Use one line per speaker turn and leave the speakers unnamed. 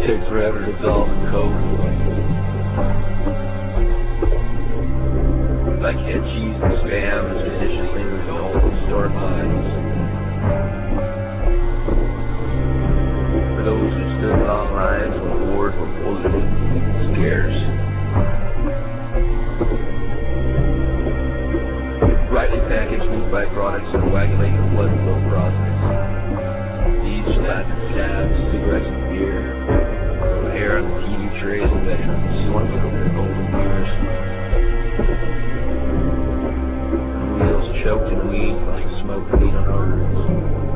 Takes forever to dissolve in coke. Like head cheese and spam, as delicious things in old historic lines. For those who stood in long lines when wars were bulleted, scarce. Rightly packaged meat byproducts and coagulate your blood flow process. Each plastic tabs, cigarettes and beer. Hair on the TV trays and veterans slumping over their golden years. Wheels choked in weed like smoked meat on our roofs.